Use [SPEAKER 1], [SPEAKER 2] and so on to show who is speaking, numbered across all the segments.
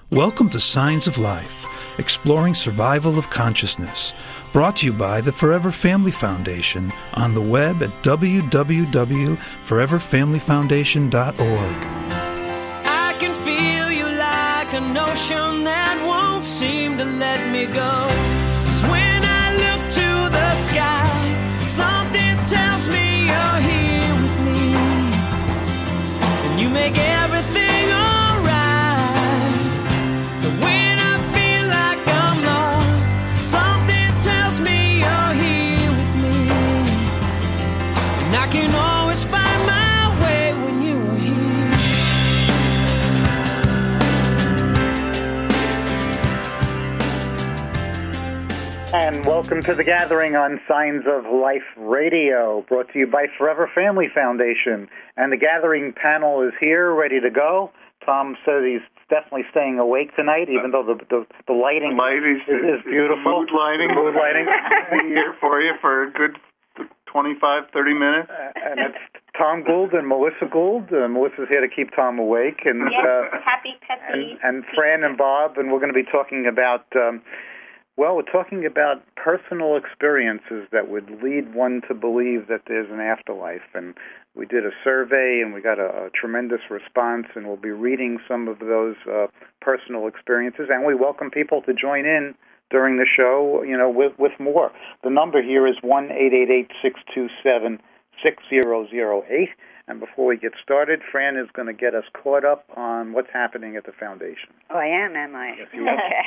[SPEAKER 1] Welcome to Signs of Life, exploring survival of consciousness, brought to you by the Forever Family Foundation on the web at www.foreverfamilyfoundation.org.
[SPEAKER 2] I can feel you like an ocean that won't seem to let me go. 'Cause when I look to the sky, something tells me you're here with me, and you make everything I can always find my way when you are here.
[SPEAKER 3] And welcome to The Gathering on Signs of Life Radio, brought to you by Forever Family Foundation. And The Gathering panel is here, ready to go. Tom says he's definitely staying awake tonight, even though the lighting is beautiful.
[SPEAKER 4] Mood lighting. Here for you for a good 25, 30 minutes.
[SPEAKER 3] And it's Tom Gould and Melissa Gould. Melissa's here to keep Tom awake. And,
[SPEAKER 5] yes, happy Peppy.
[SPEAKER 3] And Fran and Bob, and we're going to be talking about, we're talking about personal experiences that would lead one to believe that there's an afterlife. And we did a survey, and we got a tremendous response, and we'll be reading some of those personal experiences. And we welcome people to join in during the show, with more. The number here is 1-888-627-6008. And before we get started, Fran is going to get us caught up on what's happening at the foundation.
[SPEAKER 5] Oh, I am I?
[SPEAKER 3] Yes, you are.
[SPEAKER 5] Okay.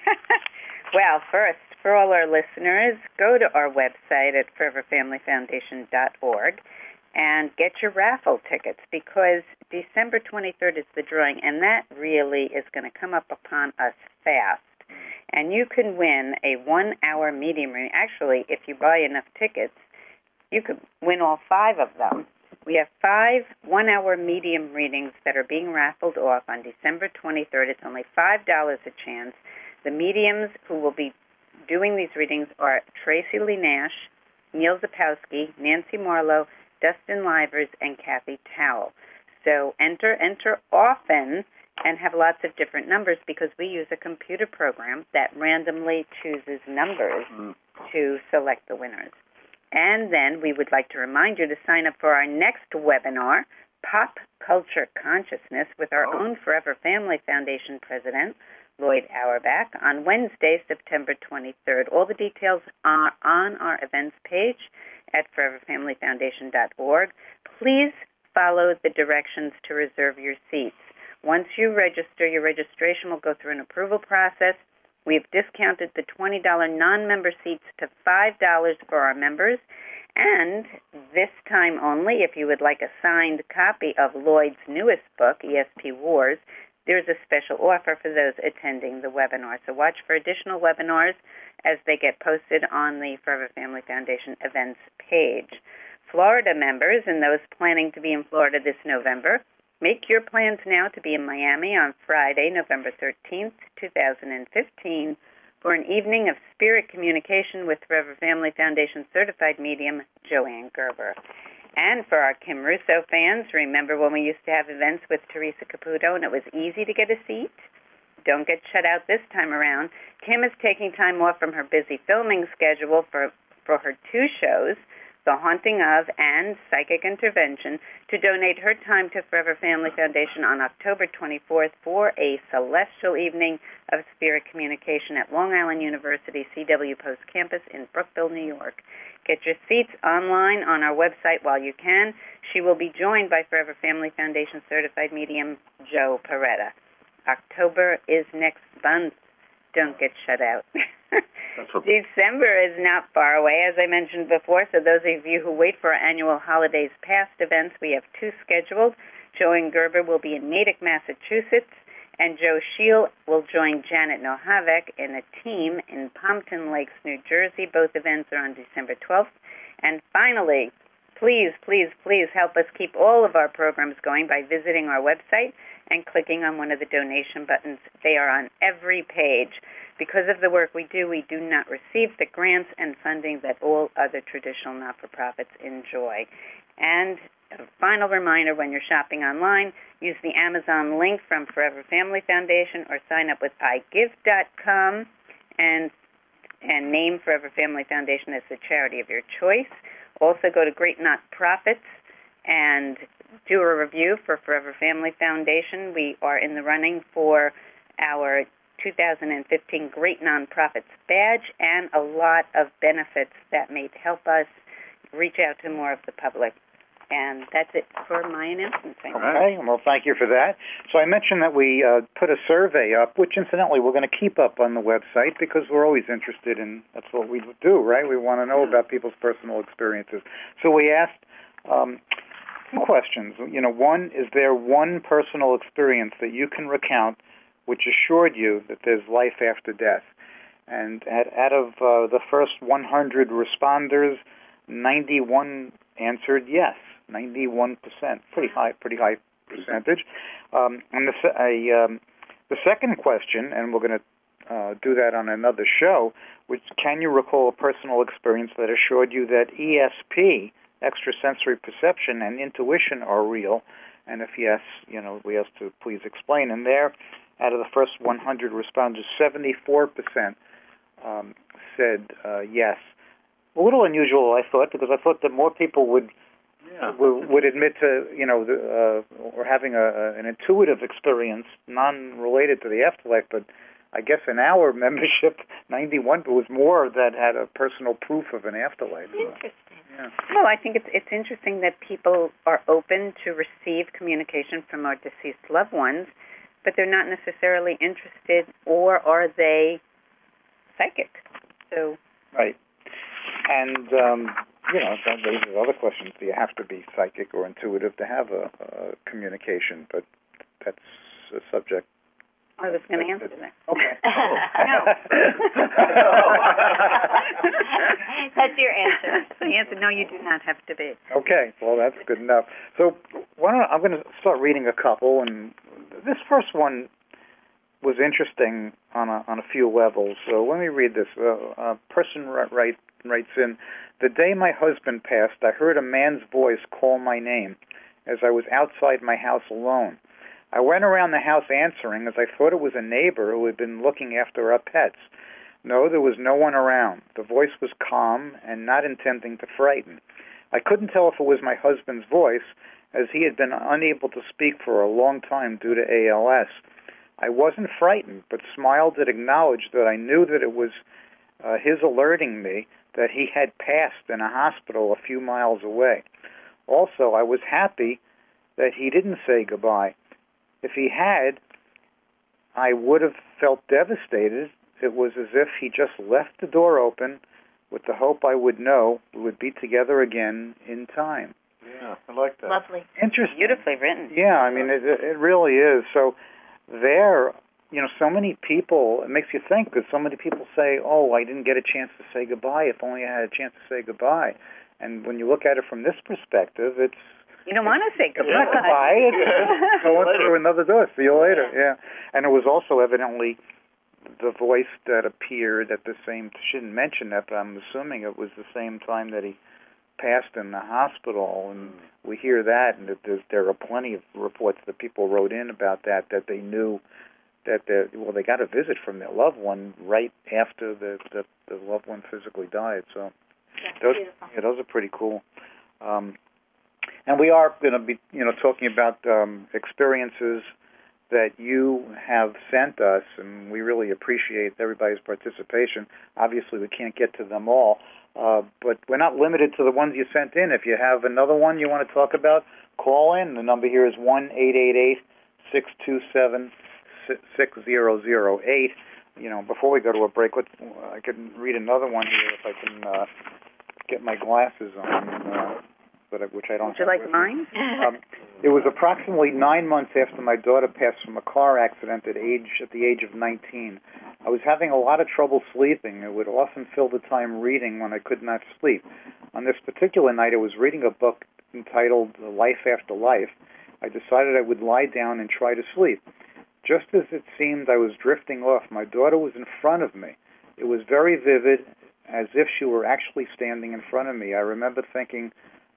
[SPEAKER 5] Well, first, for all our listeners, go to our website at foreverfamilyfoundation.org and get your raffle tickets, because December 23rd is the drawing, and that really is going to come up upon us fast. And you can win a 1-hour medium reading. Actually, if you buy enough tickets, you could win all 5 of them. We have 5 one-hour medium readings that are being raffled off on December 23rd. It's only $5 a chance. The mediums who will be doing these readings are Tracy Lee Nash, Neil Zapowski, Nancy Marlowe, Dustin Livers, and Kathy Towell. So enter often, and have lots of different numbers, because we use a computer program that randomly chooses numbers to select the winners. And then we would like to remind you to sign up for our next webinar, Pop Culture Consciousness, with our own Forever Family Foundation president, Lloyd Auerbach, on Wednesday, September 23rd. All the details are on our events page at foreverfamilyfoundation.org. Please follow the directions to reserve your seats. Once you register, your registration will go through an approval process. We've discounted the $20 non-member seats to $5 for our members. And this time only, if you would like a signed copy of Lloyd's newest book, ESP Wars, there's a special offer for those attending the webinar. So watch for additional webinars as they get posted on the Forever Family Foundation events page. Florida members and those planning to be in Florida this November, make your plans now to be in Miami on Friday, November 13th, 2015, for an evening of spirit communication with Forever Family Foundation certified medium Joanne Gerber. And for our Kim Russo fans, remember when we used to have events with Teresa Caputo and it was easy to get a seat? Don't get shut out this time around. Kim is taking time off from her busy filming schedule for her 2 shows, The Haunting of and Psychic Intervention, to donate her time to Forever Family Foundation on October 24th for a celestial evening of spirit communication at Long Island University CW Post Campus in Brookville, New York. Get your seats online on our website while you can. She will be joined by Forever Family Foundation certified medium Joe Peretta. October is next month. Don't get shut out. December is not far away, as I mentioned before, so those of you who wait for our annual Holidays Past events, we have 2 scheduled. Joanne Gerber will be in Natick, Massachusetts, and Joe Scheel will join Janet Nohavec in a team in Pompton Lakes, New Jersey. Both events are on December 12th. And finally, please, please, please help us keep all of our programs going by visiting our website and clicking on one of the donation buttons. They are on every page. Because of the work we do not receive the grants and funding that all other traditional not-for-profits enjoy. And a final reminder, when you're shopping online, use the Amazon link from Forever Family Foundation or sign up with iGive.com and name Forever Family Foundation as the charity of your choice. Also go to Great Nonprofits and do a review for Forever Family Foundation. We are in the running for our 2015 Great Nonprofits badge and a lot of benefits that may help us reach out to more of the public. And that's it for my announcement.
[SPEAKER 3] Okay, well, thank you for that. So I mentioned that we put a survey up, which incidentally we're going to keep up on the website because we're always interested in, that's what we do, right? We want to know about people's personal experiences. So we asked two questions. You know, one, is there one personal experience that you can recount which assured you that there's life after death? And out of the first 100 responders, 91 answered yes. 91%, pretty high percentage. And the second question, and we're going to do that on another show, which can you recall a personal experience that assured you that ESP, extrasensory perception, and intuition are real? And if yes, you know, we asked to please explain. And there, out of the first 100 responders, 74% said yes. A little unusual, I thought, because I thought that more people would admit to, you know, or having an intuitive experience non-related to the afterlife. But I guess in our membership, 91 was more that had a personal proof of an afterlife.
[SPEAKER 5] Interesting. Yeah. Well, I think it's interesting that people are open to receive communication from our deceased loved ones, but they're not necessarily interested, or are they psychic? So
[SPEAKER 3] right. And, you know, that raises other questions. Do you have to be psychic or intuitive to have a communication? But that's a subject.
[SPEAKER 5] I was going to answer that.
[SPEAKER 3] Okay.
[SPEAKER 5] No. That's your answer. The answer, no, you do not have to be.
[SPEAKER 3] Okay. Well, that's good enough. So I'm going to start reading a couple. And this first one was interesting on a few levels. So let me read this. A person writes in, the day my husband passed, I heard a man's voice call my name as I was outside my house alone. I went around the house answering as I thought it was a neighbor who had been looking after our pets. No, there was no one around. The voice was calm and not intending to frighten. I couldn't tell if it was my husband's voice, as he had been unable to speak for a long time due to ALS. I wasn't frightened, but smiled and acknowledged that I knew that it was his alerting me that he had passed in a hospital a few miles away. Also, I was happy that he didn't say goodbye. If he had, I would have felt devastated. It was as if he just left the door open with the hope I would know we would be together again in time.
[SPEAKER 4] Yeah, I like that.
[SPEAKER 5] Lovely.
[SPEAKER 3] Interesting.
[SPEAKER 5] Beautifully written.
[SPEAKER 3] Yeah, I mean, it really is. So there, you know, so many people, it makes you think, because so many people say, oh, I didn't get a chance to say goodbye. If only I had a chance to say goodbye. And when you look at it from this perspective, it's,
[SPEAKER 5] you don't want to say goodbye.
[SPEAKER 3] It's not goodbye. It's going through another door. See you later. Yeah. And it was also evidently the voice that appeared at the same, she didn't mention that, but I'm assuming it was the same time that he passed in the hospital. And we hear that, and there are plenty of reports that people wrote in about that they knew that they got a visit from their loved one right after the loved one physically died. So those are pretty cool. And we are going to be, you know, talking about experiences that you have sent us, and we really appreciate everybody's participation. Obviously, we can't get to them all, but we're not limited to the ones you sent in. If you have another one you want to talk about, call in. The number here is 1-888-627-6008. You know, before we go to a break, I can read another one here if I can get my glasses on. Which I don't.
[SPEAKER 5] Would you like mine?
[SPEAKER 3] It was approximately 9 months after my daughter passed from a car accident at the age of 19. I was having a lot of trouble sleeping. I would often fill the time reading when I could not sleep. On this particular night, I was reading a book entitled Life After Life. I decided I would lie down and try to sleep. Just as it seemed I was drifting off, my daughter was in front of me. It was very vivid, as if she were actually standing in front of me. I remember thinking,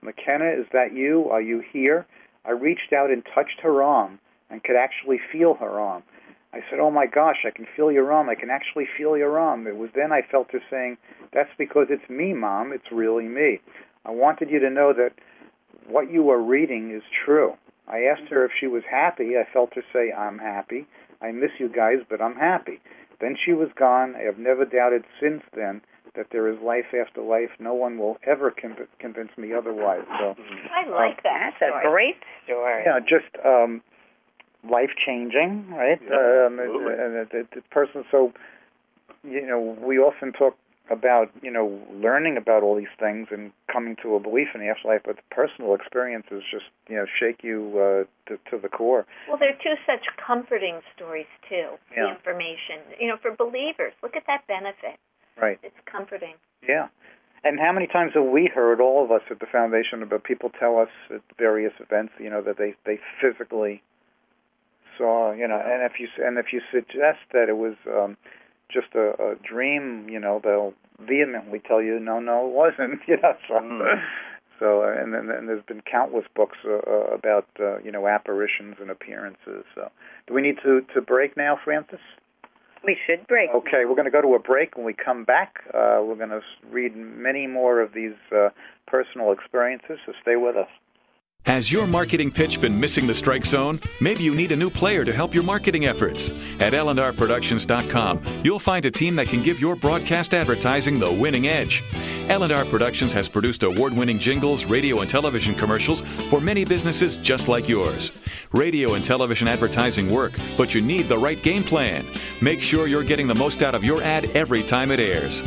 [SPEAKER 3] McKenna, is that you? Are you here? I reached out and touched her arm and could actually feel her arm. I said, oh my gosh, I can feel your arm. I can actually feel your arm. It was then I felt her saying, that's because it's me, Mom. It's really me. I wanted you to know that what you are reading is true. I asked her if she was happy. I felt her say, I'm happy. I miss you guys, but I'm happy. Then she was gone. I have never doubted since then that there is life after life. No one will ever convince me otherwise. So
[SPEAKER 5] I like that. That's a great story.
[SPEAKER 3] Yeah, just life-changing, right? The person, so, we often talk about, learning about all these things and coming to a belief in the afterlife, but the personal experiences just, shake you to the core.
[SPEAKER 6] Well, they're two such comforting stories, too,
[SPEAKER 3] yeah.
[SPEAKER 6] The information. For believers, look at that benefit.
[SPEAKER 3] Right.
[SPEAKER 6] It's comforting.
[SPEAKER 3] Yeah. And how many times have we heard, all of us at the Foundation, about people tell us at various events, that they physically saw, and if you suggest that it was just a dream, they'll vehemently tell you, no, it wasn't, So, and there's been countless books about, apparitions and appearances. So, do we need to break now, Frances?
[SPEAKER 5] We should break.
[SPEAKER 3] Okay, we're going to go to a break. When we come back, we're going to read many more of these personal experiences, so stay with us.
[SPEAKER 7] Has your marketing pitch been missing the strike zone? Maybe you need a new player to help your marketing efforts. At LNRProductions.com, you'll find a team that can give your broadcast advertising the winning edge. L&R Productions has produced award-winning jingles, radio and television commercials for many businesses just like yours. Radio and television advertising work, but you need the right game plan. Make sure you're getting the most out of your ad every time it airs.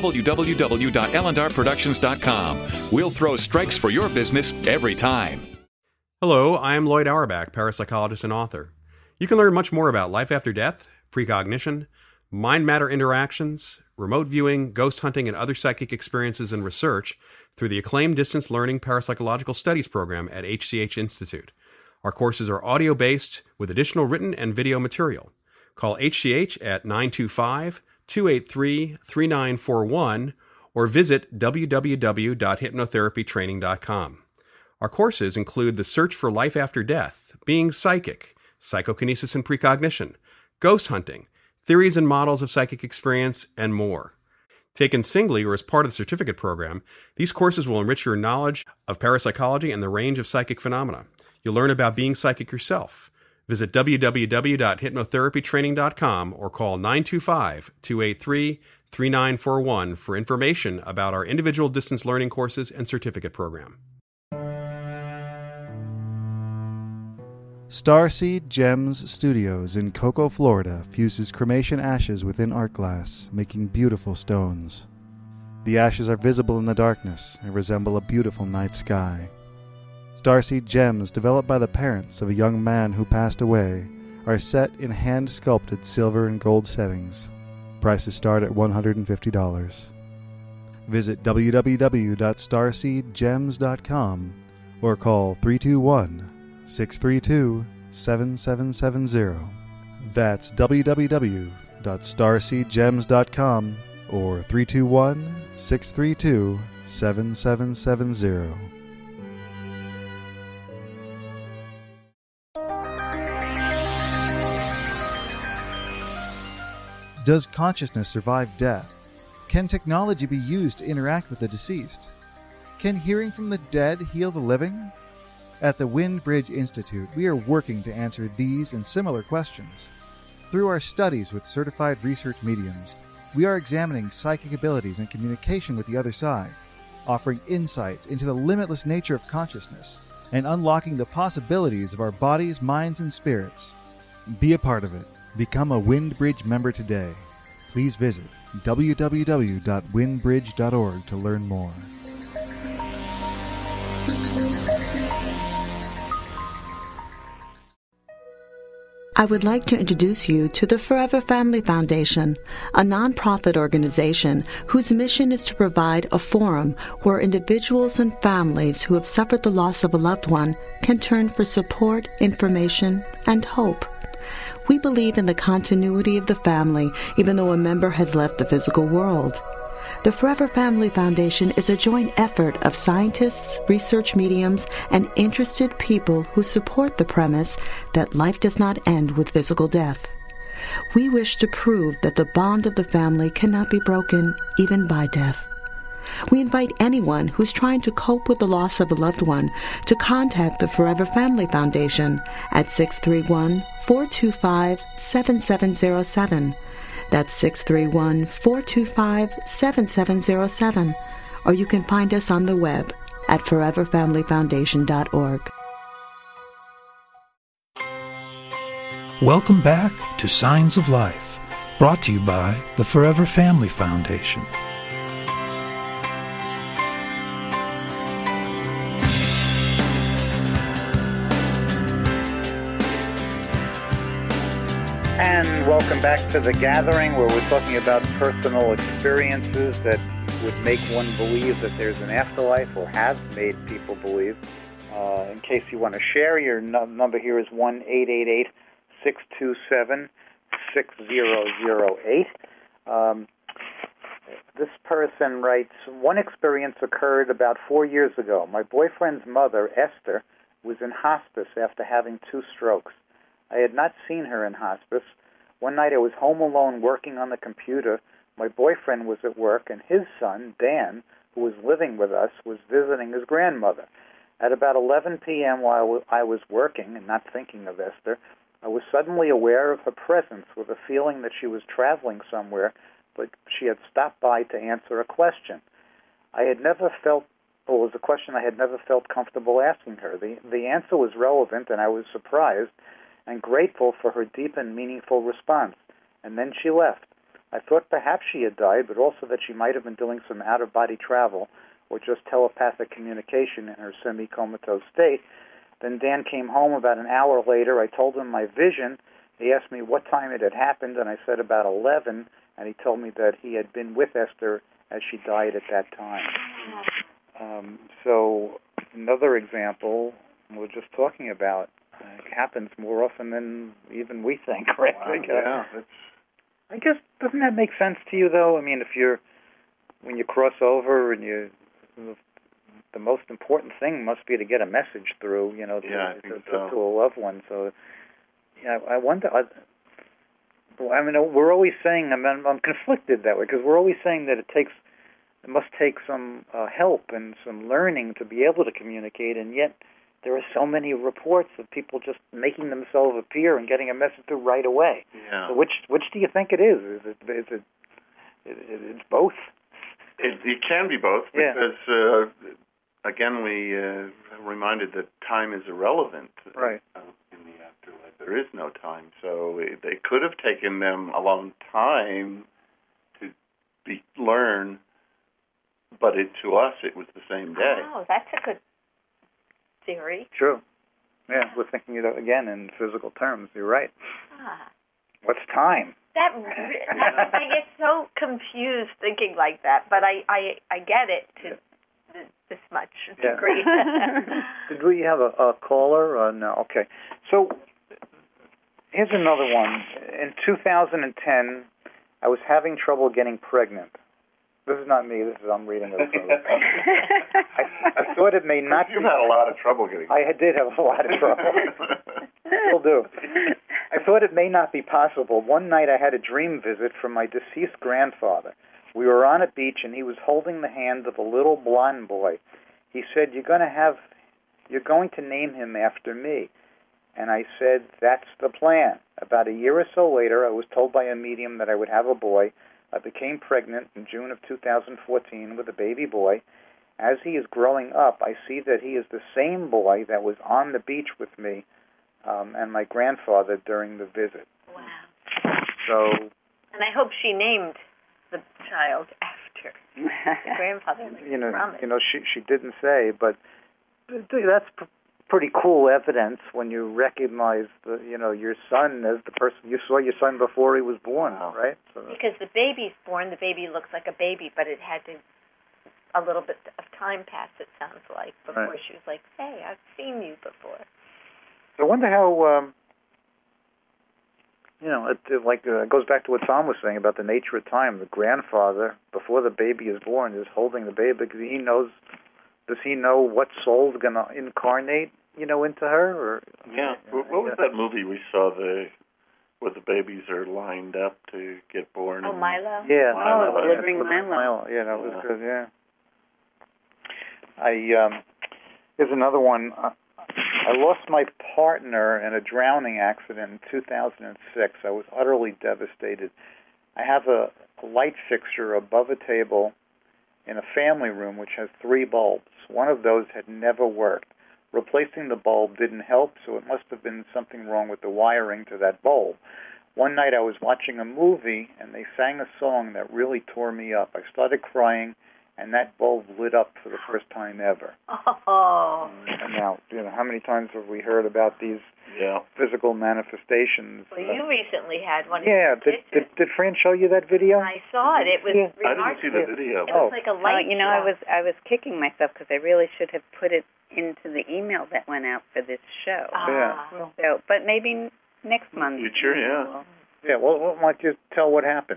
[SPEAKER 7] www.LNRProductions.com. We'll throw strikes for your business every time.
[SPEAKER 8] Hello, I am Lloyd Auerbach, parapsychologist and author. You can learn much more about life after death, precognition, mind-matter interactions, remote viewing, ghost hunting, and other psychic experiences and research through the acclaimed Distance Learning Parapsychological Studies program at HCH Institute. Our courses are audio-based with additional written and video material. Call HCH at 925-283-3941 or visit www.hypnotherapytraining.com. Our courses include The Search for Life After Death, Being Psychic, Psychokinesis and Precognition, Ghost Hunting, Theories and Models of Psychic Experience, and more. Taken singly or as part of the certificate program, these courses will enrich your knowledge of parapsychology and the range of psychic phenomena. You'll learn about being psychic yourself. Visit www.hypnotherapytraining.com or call 925-283-3941 for information about our individual distance learning courses and certificate program.
[SPEAKER 9] Starseed Gems Studios in Cocoa, Florida fuses cremation ashes within art glass, making beautiful stones. The ashes are visible in the darkness and resemble a beautiful night sky. Starseed Gems, developed by the parents of a young man who passed away, are set in hand-sculpted silver and gold settings. Prices start at $150. Visit www.starseedgems.com or call 321-632-7770. That's www.starseedgems.com or 321-632-7770. Does consciousness survive death? Can technology be used to interact with the deceased? Can hearing from the dead heal the living? At the Wind Bridge Institute, we are working to answer these and similar questions. Through our studies with certified research mediums, we are examining psychic abilities and communication with the other side, offering insights into the limitless nature of consciousness, and unlocking the possibilities of our bodies, minds, and spirits. Be a part of it. Become a WindBridge member today. Please visit www.windbridge.org to learn more.
[SPEAKER 10] I would like to introduce you to the Forever Family Foundation, a nonprofit organization whose mission is to provide a forum where individuals and families who have suffered the loss of a loved one can turn for support, information, and hope. We believe in the continuity of the family even though a member has left the physical world. The Forever Family Foundation is a joint effort of scientists, research mediums, and interested people who support the premise that life does not end with physical death. We wish to prove that the bond of the family cannot be broken even by death. We invite anyone who's trying to cope with the loss of a loved one to contact the Forever Family Foundation at 631-425-7707. That's 631-425-7707. Or you can find us on the web at foreverfamilyfoundation.org.
[SPEAKER 1] Welcome back to Signs of Life, brought to you by the Forever Family Foundation.
[SPEAKER 3] And welcome back to The Gathering, where we're talking about personal experiences that would make one believe that there's an afterlife, or have made people believe. In case you want to share, your number here is 1-888-627-6008. This person writes, one experience occurred about 4 years ago. My boyfriend's mother, Esther, was in hospice after having 2 strokes. I had not seen her in hospice. One night I was home alone working on the computer. My boyfriend was at work, and his son, Dan, who was living with us, was visiting his grandmother. At about 11 p.m. while I was working and not thinking of Esther, I was suddenly aware of her presence with a feeling that she was traveling somewhere, but she had stopped by to answer a question. It was a question I had never felt comfortable asking her. The answer was relevant, and I was surprised and grateful for her deep and meaningful response. And then she left. I thought perhaps she had died, but also that she might have been doing some out-of-body travel or just telepathic communication in her semi-comatose state. Then Dan came home about an hour later. I told him my vision. He asked me what time it had happened, and I said about 11, and he told me that he had been with Esther as she died at that time. So another example we're just talking about happens more often than even we think, right?
[SPEAKER 4] Wow,
[SPEAKER 3] I guess, doesn't that make sense to you, though? I mean, when you cross over and the most important thing must be to get a message through, to a loved one. So, I wonder. We're always saying, I'm conflicted that way, because we're always saying that it must take some help and some learning to be able to communicate, and yet there are so many reports of people just making themselves appear and getting a message through right away.
[SPEAKER 4] Yeah.
[SPEAKER 3] So which do you think it is? It's both?
[SPEAKER 4] It can be both, because again, we are reminded that time is irrelevant.
[SPEAKER 3] Right.
[SPEAKER 4] In the afterlife, there is no time, so they could have taken them a long time to learn, but to us, it was the same day.
[SPEAKER 6] Oh, that's a good theory.
[SPEAKER 3] True. Yeah, we're thinking it again in physical terms. You're right. What's time?
[SPEAKER 6] I get so confused thinking like that, but I get it to this much degree.
[SPEAKER 3] Did we have a caller? No. Okay. So here's another one. In 2010, I was having trouble getting pregnant. This is not me. I'm reading it. I thought it may not be.
[SPEAKER 4] You've had a lot of trouble getting.
[SPEAKER 3] I did have a lot of trouble. Still do. I thought it may not be possible. One night I had a dream visit from my deceased grandfather. We were on a beach, and he was holding the hand of a little blonde boy. He said, "You're going to name him after me." And I said, "That's the plan." About a year or so later, I was told by a medium that I would have a boy. I became pregnant in June of 2014 with a baby boy. As he is growing up, I see that he is the same boy that was on the beach with me and my grandfather during the visit.
[SPEAKER 6] Wow.
[SPEAKER 3] So.
[SPEAKER 6] And I hope she named the child after the grandfather.
[SPEAKER 3] She didn't say, but that's pretty cool evidence when you recognize your son as the person you saw your son before he was born, right? So,
[SPEAKER 6] because the baby's born, the baby looks like a baby, but it had a little bit of time pass, it sounds like, before she was like, "Hey, I've seen you before."
[SPEAKER 3] I wonder how You know, it goes back to what Tom was saying about the nature of time. The grandfather, before the baby is born, is holding the baby because he knows. Does he know what soul's going to incarnate, into her? Or
[SPEAKER 4] yeah. What was that movie we saw where the babies are lined up to get born?
[SPEAKER 6] Oh, Milo.
[SPEAKER 3] Yeah.
[SPEAKER 5] Oh, Delivering Milo.
[SPEAKER 3] Yeah, that was good. Yeah. Here's another one. I lost my partner in a drowning accident in 2006. I was utterly devastated. I have a light fixture above a table in a family room which has 3 bulbs. One of those had never worked. Replacing the bulb didn't help, so it must have been something wrong with the wiring to that bulb. One night I was watching a movie, and they sang a song that really tore me up. I started crying, and that bulb lit up for the first time ever.
[SPEAKER 6] Oh.
[SPEAKER 3] And now, how many times have we heard about these physical manifestations?
[SPEAKER 6] Well, you recently had one.
[SPEAKER 3] Yeah. Did Fran show you that video?
[SPEAKER 6] I saw it. It was remarkable.
[SPEAKER 4] I didn't see the video.
[SPEAKER 6] It was like a light show.
[SPEAKER 5] I was kicking myself because I really should have put it into the email that went out for this show.
[SPEAKER 3] Yeah.
[SPEAKER 5] So, but maybe next month.
[SPEAKER 4] Future, yeah.
[SPEAKER 3] Yeah. Well, why don't you tell what happened?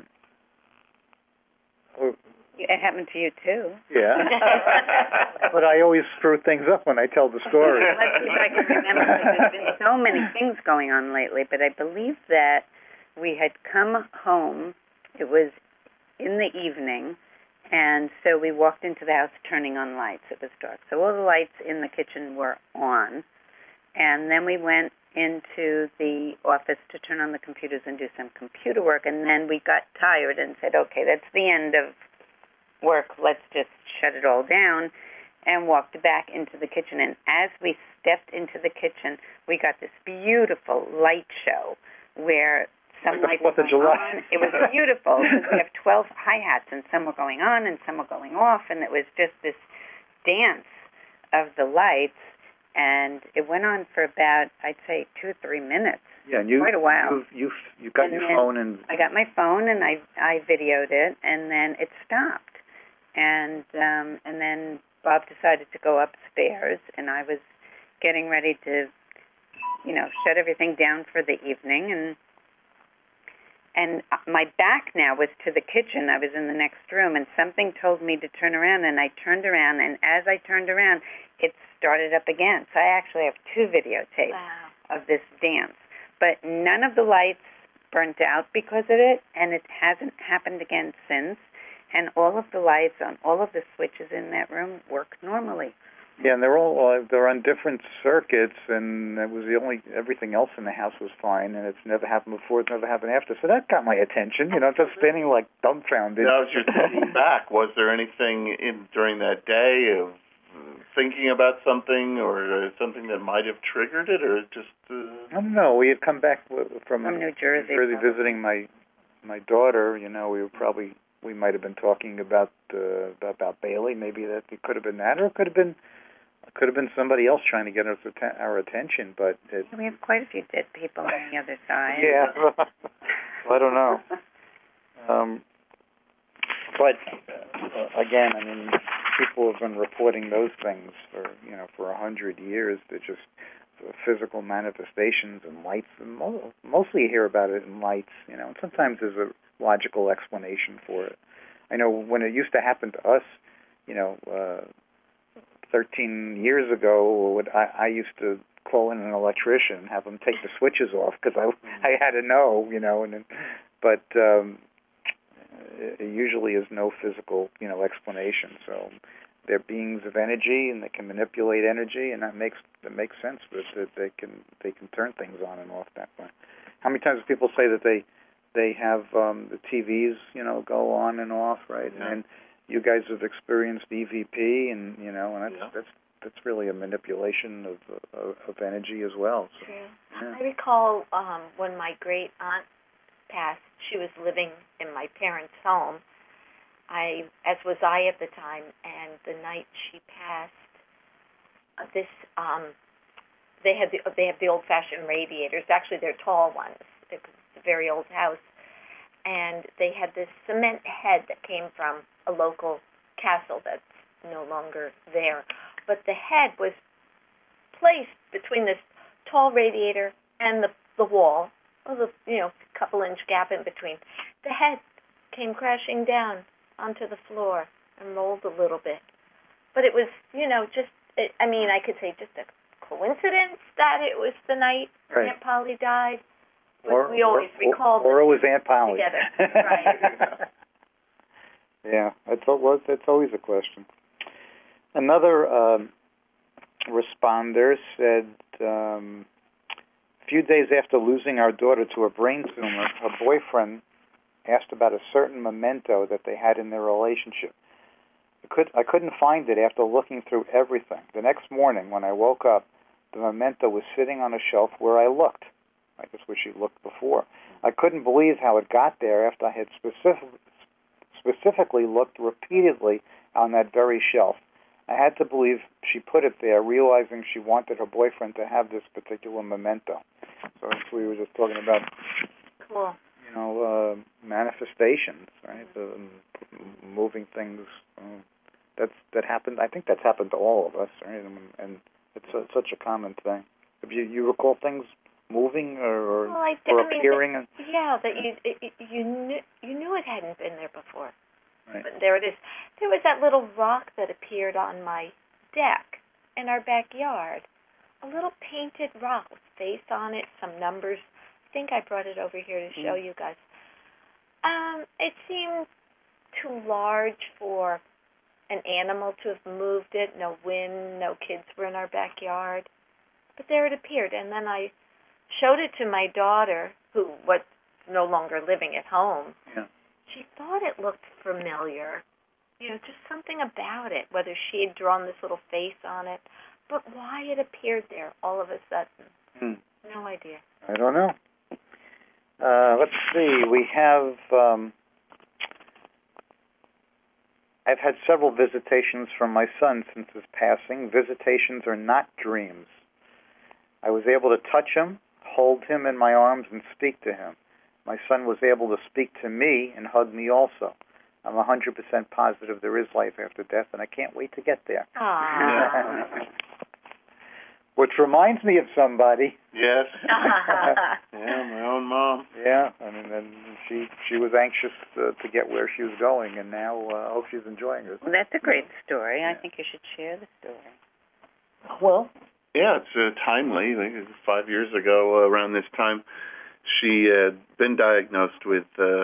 [SPEAKER 5] It happened to you too.
[SPEAKER 3] Yeah. But I always screw things up when I tell the story.
[SPEAKER 5] Let's see if I can remember. There's been so many things going on lately, but I believe that we had come home. It was in the evening, and so we walked into the house turning on lights. It was dark. So all the lights in the kitchen were on, and then we went into the office to turn on the computers and do some computer work, and then we got tired and said, okay, that's the end of work, let's just shut it all down, and walked back into the kitchen. And as we stepped into the kitchen, we got this beautiful light show where some lights were going on. It was beautiful because we have 12 hi-hats, and some were going on and some were going off, and it was just this dance of the lights, and it went on for about, I'd say, 2 or 3 minutes.
[SPEAKER 3] Yeah, and
[SPEAKER 5] quite a while.
[SPEAKER 3] You got your phone and
[SPEAKER 5] I got my phone and I videoed it, and then it stopped. And then Bob decided to go upstairs, and I was getting ready to, shut everything down for the evening, and my back now was to the kitchen. I was in the next room, and something told me to turn around, and I turned around, and as I turned around, it started up again. So I actually have 2 videotapes of this dance, but none of the lights burnt out because of it, and it hasn't happened again since. And all of the lights on all of the switches in that room work normally.
[SPEAKER 3] Yeah, and they're on different circuits, and everything else in the house was fine, and it's never happened before, it's never happened after. So that got my attention, just standing like dumbfounded.
[SPEAKER 4] Now, as you're thinking back, was there anything during that day of thinking about something or something that might have triggered it, or just?
[SPEAKER 3] I don't know. We had come back from
[SPEAKER 5] New Jersey
[SPEAKER 3] visiting my daughter. We might have been talking about Bailey. Maybe that it could have been that, or it could have been somebody else trying to get our attention. But
[SPEAKER 5] we have quite a few dead people on the other side.
[SPEAKER 3] Yeah, I don't know. But again, I mean, people have been reporting those things for 100 years. They're just physical manifestations and lights. And mostly you hear about it in lights. And sometimes there's a logical explanation for it. I know when it used to happen to us, 13 years ago, I used to call in an electrician and have them take the switches off because I had to know, but it usually is no physical, explanation. So they're beings of energy, and they can manipulate energy, and that makes sense. That they can turn things on and off that way. How many times do people say that they have the TVs, go on and off, right? Yeah. And you guys have experienced EVP, and that's really a manipulation of energy as well. So,
[SPEAKER 6] I recall when my great aunt passed. She was living in my parents' home. As was I at the time, and the night she passed, they have the old-fashioned radiators. Actually, they're tall ones. It's a very old house, and they had this cement head that came from a local castle that's no longer there. But the head was placed between this tall radiator and the wall, couple-inch gap in between. The head came crashing down onto the floor and rolled a little bit. But it was, I could say just a coincidence that it was the night Aunt Polly died. But we always recall
[SPEAKER 3] or it was Aunt Polly.
[SPEAKER 6] Together. Right.
[SPEAKER 3] Yeah, that's always a question. Another responder said, a few days after losing our daughter to a brain tumor, her boyfriend asked about a certain memento that they had in their relationship. I couldn't find it after looking through everything. The next morning, when I woke up, the memento was sitting on a shelf where I looked. I guess where she looked before. I couldn't believe how it got there after I had specifically looked repeatedly on that very shelf. I had to believe she put it there, realizing she wanted her boyfriend to have this particular memento. So we were just talking about,
[SPEAKER 6] cool.
[SPEAKER 3] Manifestations, right? Moving things. That happened. I think that's happened to all of us, right? And it's such a common thing. Have you recall things moving or appearing?
[SPEAKER 6] That you knew it hadn't been there before.
[SPEAKER 3] Right.
[SPEAKER 6] But there it is. There was that little rock that appeared on my deck in our backyard. A little painted rock with face on it, some numbers. I think I brought it over here to show you guys. It seemed too large for an animal to have moved it. No wind, no kids were in our backyard. But there it appeared, and then I showed it to my daughter, who was no longer living at home.
[SPEAKER 3] Yeah.
[SPEAKER 6] She thought it looked familiar, just something about it, whether she had drawn this little face on it, but why it appeared there all of a sudden. No idea.
[SPEAKER 3] I don't know. Let's see. We have, I've had several visitations from my son since his passing. Visitations are not dreams. I was able to touch him, hold him in my arms, and speak to him. My son was able to speak to me and hug me also. I'm 100% positive there is life after death, and I can't wait to get there. Which reminds me of somebody.
[SPEAKER 4] Yes. My own mom.
[SPEAKER 3] Yeah, and she was anxious to get where she was going, and now I hope she's enjoying it.
[SPEAKER 5] Well, that's a great story. I think you should share the story.
[SPEAKER 4] Well, yeah, it's timely. I think it was 5 years ago around this time. She had been diagnosed with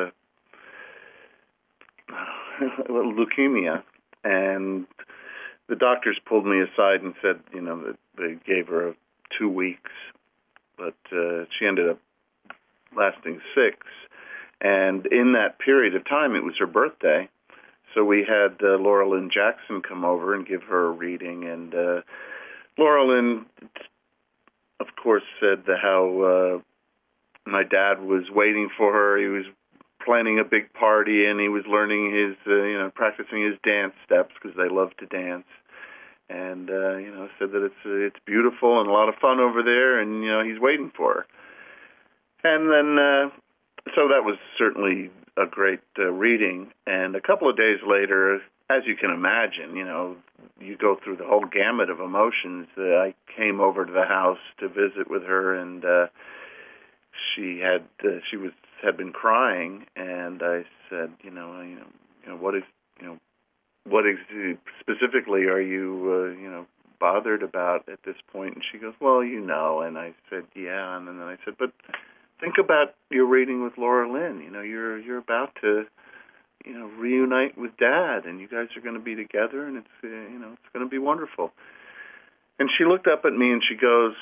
[SPEAKER 4] leukemia, and the doctors pulled me aside and said, that they gave her 2 weeks, but she ended up lasting 6. And in that period of time, it was her birthday, so we had Laura Lynn Jackson come over and give her a reading, and Laura Lynn, of course, said how my dad was waiting for her. He was planning a big party, and he was learning his, practicing his dance steps because they love to dance. And, said that it's beautiful and a lot of fun over there, and, he's waiting for her. And then, so that was certainly a great reading. And a couple of days later, as you can imagine, you go through the whole gamut of emotions. I came over to the house to visit with her, and she had been crying, and I said, what specifically are you bothered about at this point? And she goes, well, and I said, yeah, and then I said, but think about your reading with Laura Lynn. You're about to reunite with Dad, and you guys are going to be together, and it's it's going to be wonderful. And she looked up at me and she goes,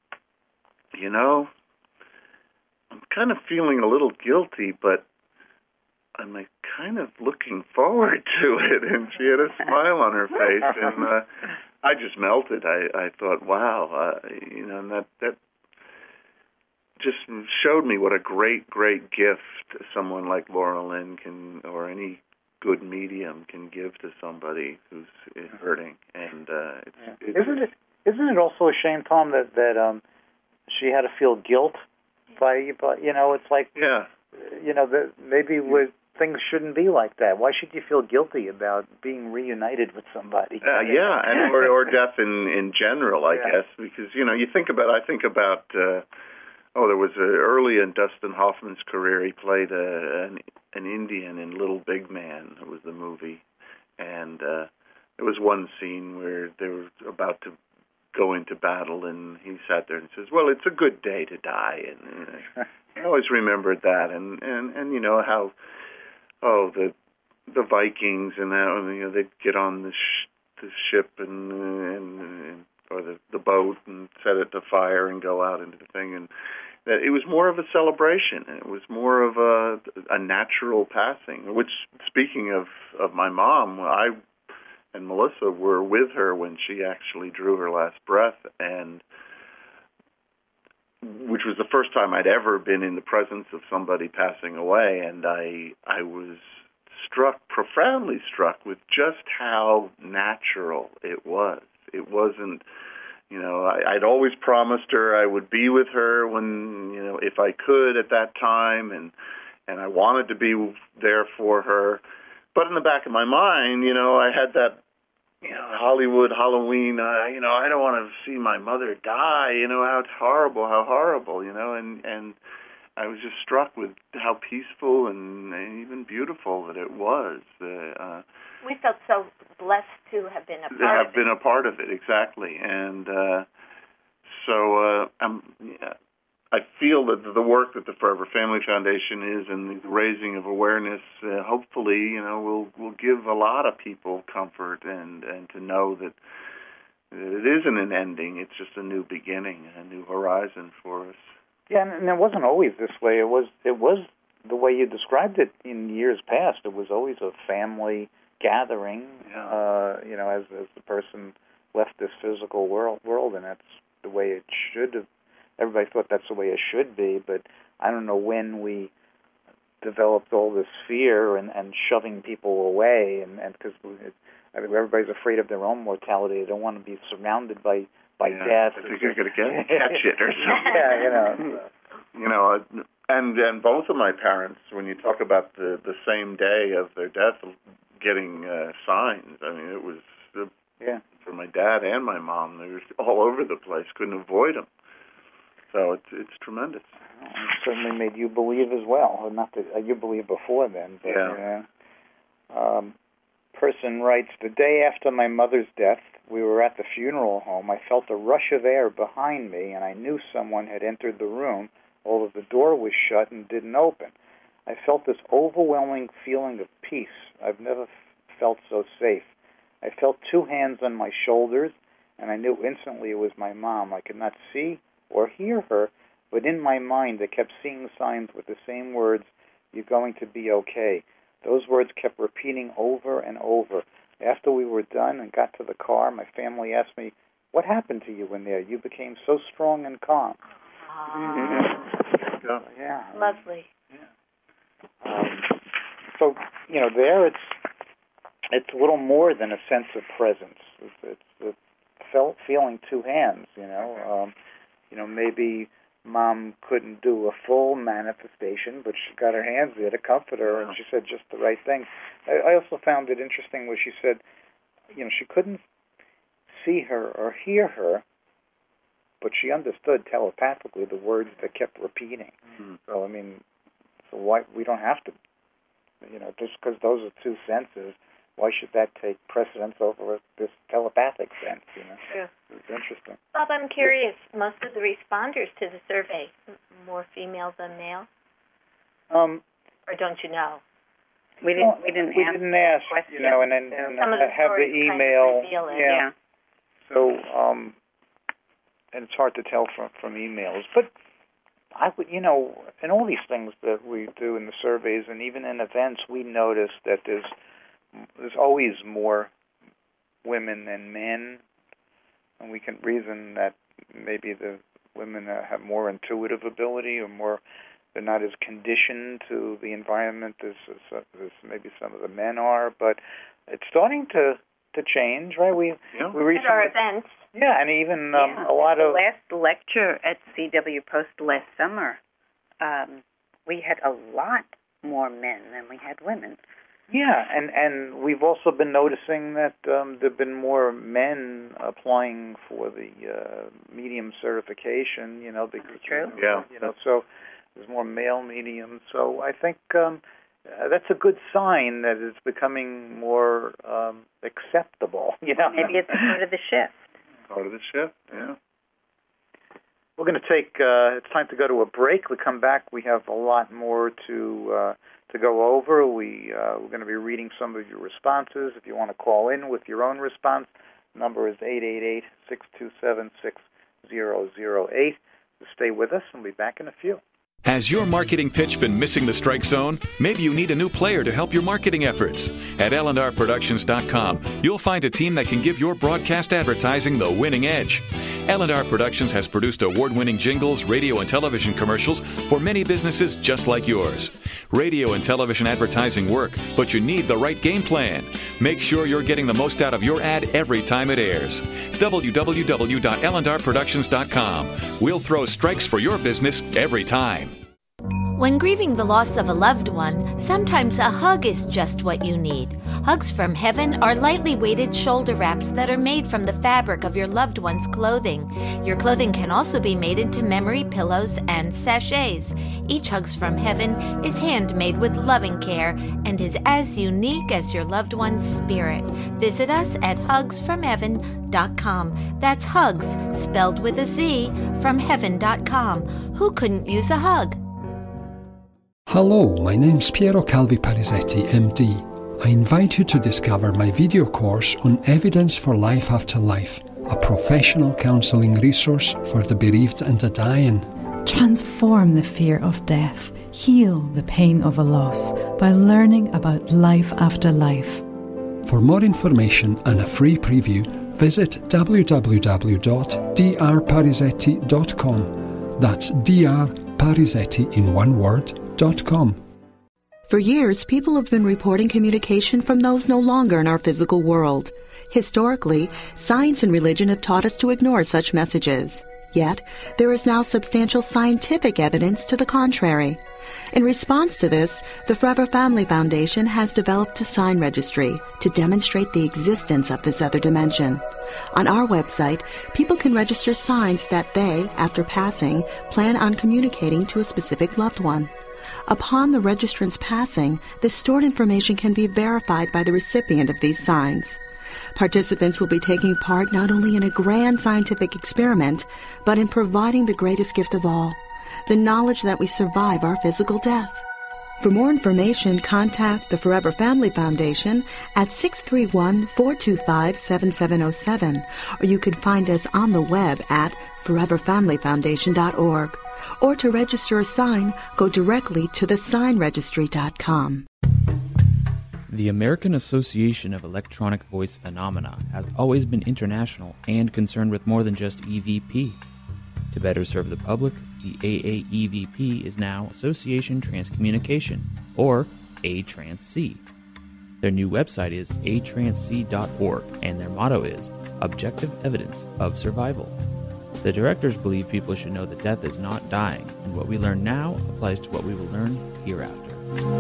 [SPEAKER 4] I'm kind of feeling a little guilty, but I'm kind of looking forward to it. And she had a smile on her face, and I just melted. I thought, wow, and that just showed me what a great, great gift someone like Laura Lynn can, or any good medium can give to somebody who's hurting. And
[SPEAKER 3] isn't it also a shame, Tom, that she had to feel guilt by it's like that maybe things shouldn't be like that. Why should you feel guilty about being reunited with somebody?
[SPEAKER 4] And or death in general, I guess, because I think about there was early in Dustin Hoffman's career, he played an Indian in Little Big Man. It was the movie. And there was one scene where they were about to go into battle, and he sat there and says, well, it's a good day to die. And I always remembered that. And you know, how, the Vikings and that, you know, they'd get on the ship or the boat and set it to fire and go out into the thing, and that it was more of a celebration. It was more of a natural passing. Which, speaking of my mom, I and Melissa were with her when she actually drew her last breath, and which was the first time I'd ever been in the presence of somebody passing away, and I was profoundly struck with just how natural it was. It wasn't, you know, I'd always promised her I would be with her when, you know, if I could at that time, and I wanted to be there for her. But in the back of my mind, you know, I had that, you know, Hollywood Halloween, you know, I don't want to see my mother die, you know, how horrible, you know, and I was just struck with how peaceful and even beautiful that it was.
[SPEAKER 6] We felt so blessed to have been a part of it.
[SPEAKER 4] Have been a part of it, exactly. And so I feel that the work that the Forever Family Foundation is and the raising of awareness, hopefully, you know, will give a lot of people comfort and to know that it isn't an ending. It's just a new beginning, a new horizon for us.
[SPEAKER 3] Yeah, and it wasn't always this way. It was the way you described it in years past. It was always a family gathering, you know, as the person left this physical world, and that's the way it should have. Everybody thought that's the way it should be, but I don't know when we developed all this fear and shoving people away, and because I think everybody's afraid of their own mortality. They don't want to be surrounded by death.
[SPEAKER 4] I think you're going to catch it or something.
[SPEAKER 3] Yeah, you know.
[SPEAKER 4] You know, and both of my parents, when you talk about the same day of their death, getting signs. I mean, it was for my dad and my mom. They were all over the place. Couldn't avoid them. So it's tremendous.
[SPEAKER 3] It certainly made you believe as well. Not that you believed before then, but person writes, the day after my mother's death, we were at the funeral home. I felt a rush of air behind me, and I knew someone had entered the room, although the door was shut and didn't open. I felt this overwhelming feeling of peace. I've never felt so safe. I felt two hands on my shoulders, and I knew instantly it was my mom. I could not see or hear her, but in my mind I kept seeing signs with the same words, you're going to be okay. Those words kept repeating over and over. After we were done and got to the car, my family asked me, what happened to you in there? You became so strong and calm.
[SPEAKER 6] Yeah. Lovely.
[SPEAKER 3] Yeah. So, you know, there it's a little more than a sense of presence. It's feeling two hands, you know. You know, maybe Mom couldn't do a full manifestation, but she got her hands there to comfort her, and she said just the right thing. I also found it interesting where she said, you know, she couldn't see her or hear her, but she understood telepathically the words that kept repeating. Mm-hmm. So, I mean, why we don't have to, you know, just because those are two senses, why should that take precedence over this telepathic sense, you know?
[SPEAKER 6] Yeah.
[SPEAKER 3] It's interesting.
[SPEAKER 6] Bob, I'm curious, most of the responders to the survey, more female than male? Or don't you know?
[SPEAKER 5] We didn't ask,
[SPEAKER 3] you know, and then have the email.
[SPEAKER 5] Yeah.
[SPEAKER 3] So, and it's hard to tell from emails, but I would, you know, in all these things that we do in the surveys and even in events, we notice that there's always more women than men, and we can reason that maybe the women have more intuitive ability or more, they're not as conditioned to the environment as maybe some of the men are, but it's starting to change, right? We recently,
[SPEAKER 6] at our events.
[SPEAKER 3] Yeah, and even a lot of...
[SPEAKER 5] The last lecture at CW Post last summer, we had a lot more men than we had women.
[SPEAKER 3] Yeah, and we've also been noticing that there've been more men applying for the medium certification. Because
[SPEAKER 5] True.
[SPEAKER 4] Yeah.
[SPEAKER 3] So there's more male mediums. So I think that's a good sign that it's becoming more acceptable.
[SPEAKER 5] Maybe it's part of the shift.
[SPEAKER 4] Part of the shift. Yeah.
[SPEAKER 3] We're going to take. It's time to go to a break. We come back. We have a lot more to go over. We're going to be reading some of your responses. If you want to call in with your own response, the number is 888-627-6008. Stay with us, and we'll be back in a few.
[SPEAKER 7] Has your marketing pitch been missing the strike zone? Maybe you need a new player to help your marketing efforts. At LNRProductions.com, you'll find a team that can give your broadcast advertising the winning edge. L&R Productions has produced award-winning jingles, radio and television commercials for many businesses just like yours. Radio and television advertising work, but you need the right game plan. Make sure you're getting the most out of your ad every time it airs. www.LNRProductions.com. We'll throw strikes for your business every time.
[SPEAKER 11] When grieving the loss of a loved one, sometimes a hug is just what you need. Hugs from Heaven are lightly weighted shoulder wraps that are made from the fabric of your loved one's clothing. Your clothing can also be made into memory pillows and sachets. Each Hugs from Heaven is handmade with loving care and is as unique as your loved one's spirit. Visit us at hugsfromheaven.com. That's hugs, spelled with a Z, from heaven.com. Who couldn't use a hug?
[SPEAKER 12] Hello, my name's Piero Calvi Parisetti, MD. I invite you to discover my video course on Evidence for Life After Life, a professional counselling resource for the bereaved and the dying.
[SPEAKER 13] Transform the fear of death, heal the pain of a loss by learning about life after life.
[SPEAKER 12] For more information and a free preview, visit www.drparisetti.com. That's drparisetti in one word.
[SPEAKER 10] For years, people have been reporting communication from those no longer in our physical world. Historically, science and religion have taught us to ignore such messages. Yet, there is now substantial scientific evidence to the contrary. In response to this, the Forever Family Foundation has developed a sign registry to demonstrate the existence of this other dimension. On our website, people can register signs that they, after passing, plan on communicating to a specific loved one. Upon the registrant's passing, the stored information can be verified by the recipient of these signs. Participants will be taking part not only in a grand scientific experiment, but in providing the greatest gift of all, the knowledge that we survive our physical death. For more information, contact the Forever Family Foundation at 631-425-7707, or you can find us on the web at foreverfamilyfoundation.org. Or to register a sign, go directly to thesignregistry.com.
[SPEAKER 14] The American Association of Electronic Voice Phenomena has always been international and concerned with more than just EVP. To better serve the public, the AAEVP is now Association Transcommunication, or ATRANSC. Their new website is atransc.org, and their motto is Objective Evidence of Survival. The directors believe people should know that death is not dying, and what we learn now applies to what we will learn hereafter.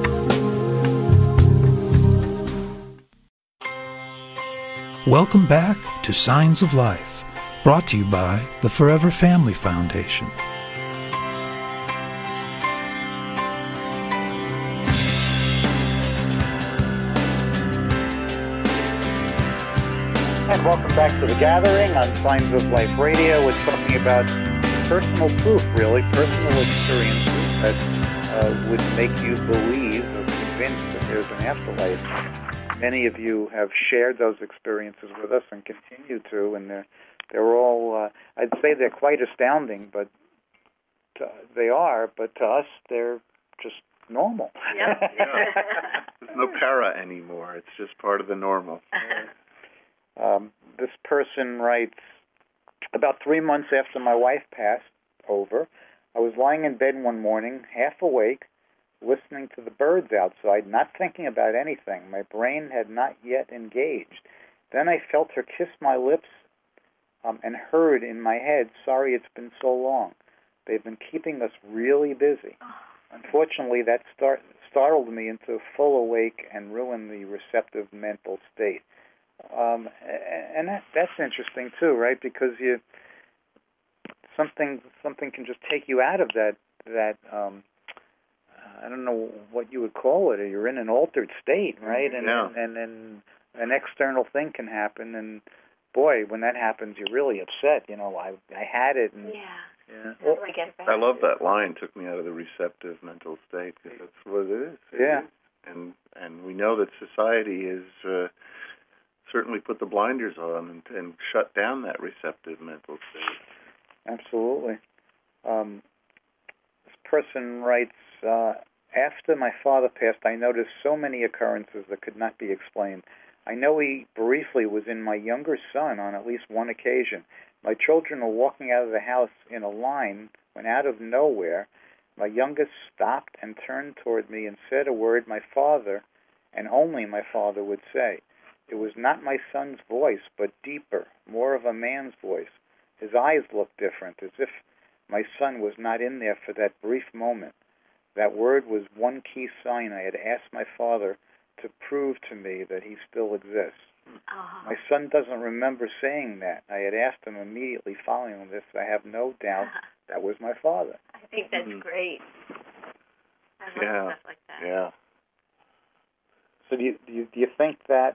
[SPEAKER 1] Welcome back to Signs of Life, brought to you by the Forever Family Foundation.
[SPEAKER 3] And welcome back to The Gathering on Signs of Life Radio. We're talking about personal proof, really, personal experiences that would make you believe or convinced that there's an afterlife. Many of you have shared those experiences with us and continue to, and they're all, I'd say they're quite astounding, but they are, but to us they're just normal.
[SPEAKER 4] Yep. There's no para anymore. It's just part of the normal.
[SPEAKER 3] This person writes, about 3 months after my wife passed over, I was lying in bed one morning, half awake, listening to the birds outside, not thinking about anything. My brain had not yet engaged. Then I felt her kiss my lips and heard in my head, sorry it's been so long. They've been keeping us really busy. Unfortunately, that startled me into full awake and ruined the receptive mental state. And that's interesting too, right? Because something can just take you out of that I don't know what you would call it. You're in an altered state, right? And then an external thing can happen, and boy, when that happens, you're really upset. I had it, and
[SPEAKER 6] Well,
[SPEAKER 4] I love that line. Took me out of the receptive mental state, because that's what it is.
[SPEAKER 3] Yeah.
[SPEAKER 4] And we know that society has certainly put the blinders on and shut down that receptive mental state.
[SPEAKER 3] Absolutely. This person writes, after my father passed, I noticed so many occurrences that could not be explained. I know he briefly was in my younger son on at least one occasion. My children were walking out of the house in a line when out of nowhere, my youngest stopped and turned toward me and said a word my father, and only my father, would say. It was not my son's voice, but deeper, more of a man's voice. His eyes looked different, as if my son was not in there for that brief moment. That word was one key sign I had asked my father to prove to me that he still exists. My son doesn't remember saying that. I had asked him immediately following this. I have no doubt that was my father.
[SPEAKER 6] I think that's great. I love stuff like that.
[SPEAKER 4] Yeah.
[SPEAKER 3] So do you think that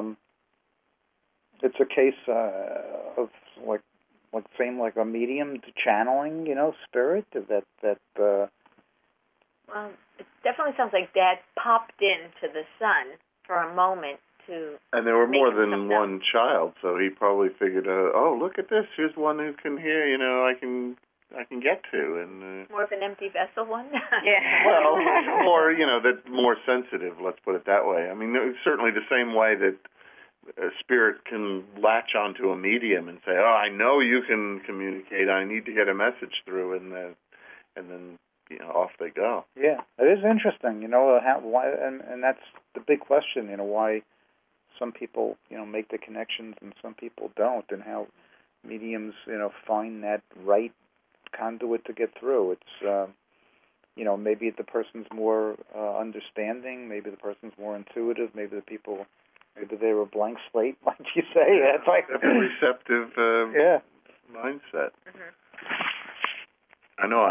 [SPEAKER 3] it's a case of like a medium to channeling, spirit that
[SPEAKER 6] Well, it definitely sounds like Dad popped into the son for a moment to.
[SPEAKER 4] And there were more than one child, so he probably figured, oh, look at this. Here's one who can hear. I can get to, and
[SPEAKER 6] more of an empty vessel one.
[SPEAKER 4] Well, more that more sensitive. Let's put it that way. I mean, certainly the same way that a spirit can latch onto a medium and say, "Oh, I know you can communicate. I need to get a message through," and then off they go.
[SPEAKER 3] Yeah, it is interesting. Why, and that's the big question. Why some people make the connections and some people don't, and how mediums find that right conduit to get through. It's maybe the person's more understanding, maybe the person's more intuitive, maybe they were a blank slate, like you say. That's like
[SPEAKER 4] a receptive mindset. I know.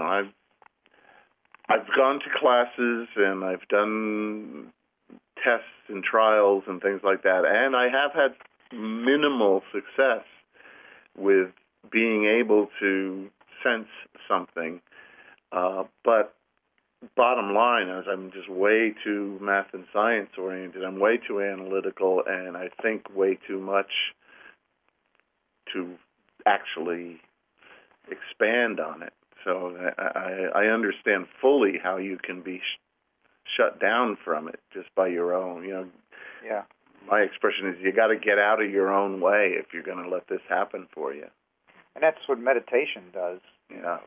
[SPEAKER 4] I've gone to classes and I've done tests and trials and things like that, and I have had minimal success with being able to sense something. But bottom line is I'm just way too math and science oriented. I'm way too analytical, and I think way too much to actually expand on it. So I understand fully how you can be shut down from it just by your own.
[SPEAKER 3] Yeah.
[SPEAKER 4] My expression is you got to get out of your own way if you're going to let this happen for you.
[SPEAKER 3] And that's what meditation does.
[SPEAKER 4] Yeah.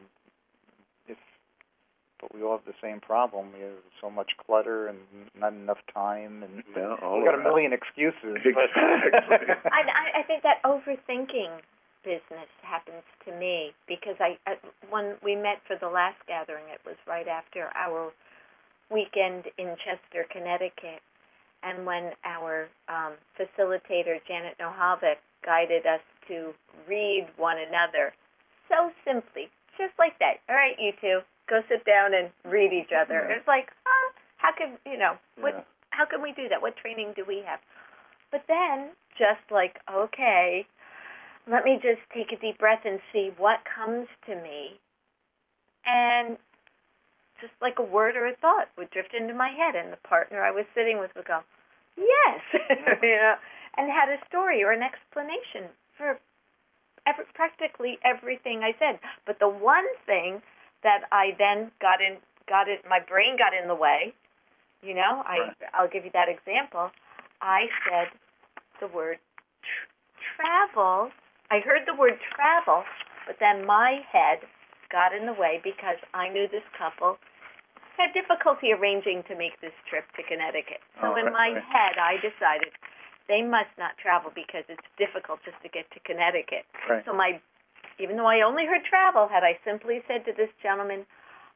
[SPEAKER 3] But we all have the same problem. We have so much clutter and not enough time, and we've got a million excuses.
[SPEAKER 4] Exactly.
[SPEAKER 6] I think that overthinking business happens to me because when we met for the last gathering, it was right after our weekend in Chester, Connecticut, and when our facilitator, Janet Nohavik, guided us to read one another so simply, just like that. All right, you two, go sit down and read each other. It's like, how can how can we do that? What training do we have? But then, just like, okay, let me just take a deep breath and see what comes to me. And just like a word or a thought would drift into my head, and the partner I was sitting with would go, yes, and had a story or an explanation for practically everything I said. But the one thing that I then my brain got in the way, I'll give you that example. I said the word travel. I heard the word travel, but then my head got in the way because I knew this couple had difficulty arranging to make this trip to Connecticut. So in my head, I decided they must not travel because it's difficult just to get to Connecticut.
[SPEAKER 3] Right.
[SPEAKER 6] So even though I only heard travel, had I simply said to this gentleman,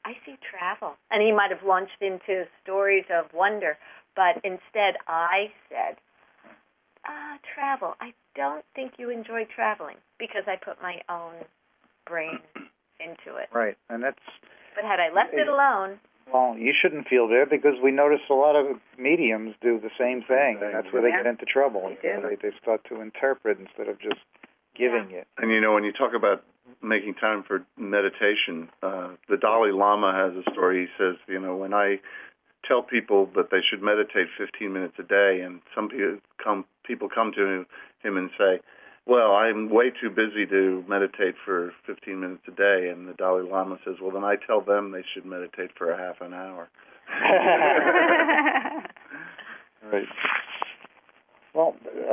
[SPEAKER 6] I see travel. And he might have launched into stories of wonder, but instead I said, travel. I don't think you enjoy traveling, because I put my own brain into it.
[SPEAKER 3] Right, and that's...
[SPEAKER 6] But had I left it alone...
[SPEAKER 3] Well, you shouldn't feel there, because we notice a lot of mediums do the same thing, and that's where they get into trouble. They start to interpret instead of just giving it.
[SPEAKER 4] And, when you talk about making time for meditation, the Dalai Lama has a story. He says, when I tell people that they should meditate 15 minutes a day, and some people come to him and say, well, I'm way too busy to meditate for 15 minutes a day. And the Dalai Lama says, well, then I tell them they should meditate for a half an hour.
[SPEAKER 3] Right. Well,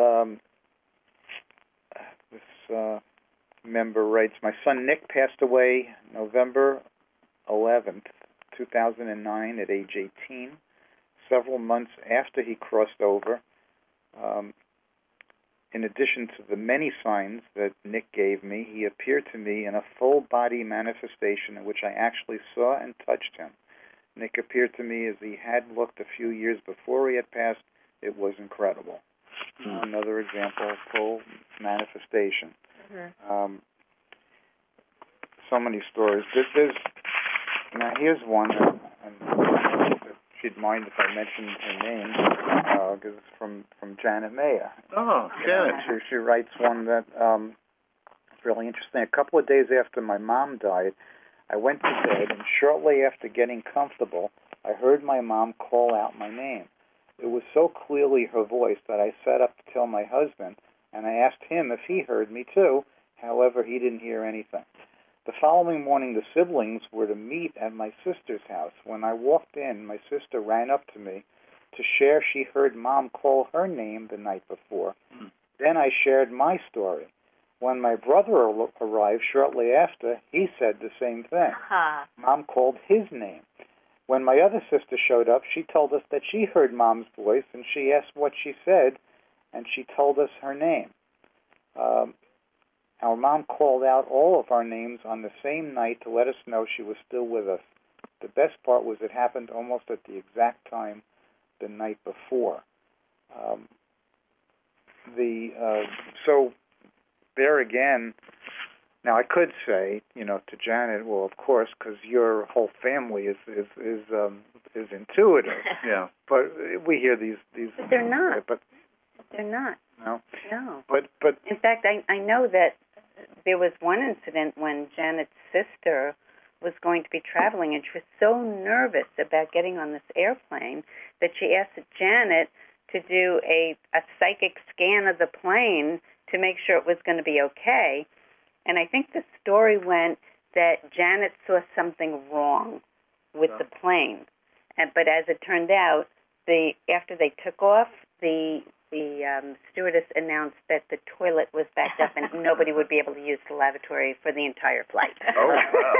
[SPEAKER 3] this member writes, my son Nick passed away November 11th, 2009 at age 18, several months after he crossed over. In addition to the many signs that Nick gave me, he appeared to me in a full-body manifestation in which I actually saw and touched him. Nick appeared to me as he had looked a few years before he had passed. It was incredible. Another example of full manifestation.
[SPEAKER 6] Mm-hmm.
[SPEAKER 3] So many stories. Now, here's one, and if she'd mind if I mentioned her name, because it's from Janet Maya.
[SPEAKER 4] Oh, Janet.
[SPEAKER 3] She writes one that is really interesting. A couple of days after my mom died, I went to bed, and shortly after getting comfortable, I heard my mom call out my name. It was so clearly her voice that I sat up to tell my husband, and I asked him if he heard me too. However, he didn't hear anything. The following morning, the siblings were to meet at my sister's house. When I walked in, my sister ran up to me to share she heard Mom call her name the night before. Then I shared my story. When my brother arrived shortly after, he said the same thing. Mom called his name. When my other sister showed up, she told us that she heard Mom's voice, and she asked what she said, and she told us her name. Our mom called out all of our names on the same night to let us know she was still with us. The best part was it happened almost at the exact time the night before. So there again, now I could say, to Janet, well, of course, because your whole family is intuitive.
[SPEAKER 4] Yeah.
[SPEAKER 3] But we hear these.
[SPEAKER 5] But they're not.
[SPEAKER 3] But
[SPEAKER 5] they're not.
[SPEAKER 3] No.
[SPEAKER 5] No.
[SPEAKER 3] But
[SPEAKER 5] in fact, I know that there was one incident when Janet's sister was going to be traveling, and she was so nervous about getting on this airplane that she asked Janet to do a psychic scan of the plane to make sure it was going to be okay. And I think the story went that Janet saw something wrong with the plane. But as it turned out, after they took off, the stewardess announced that the toilet was backed up and nobody would be able to use the lavatory for the entire flight.
[SPEAKER 4] Oh, wow.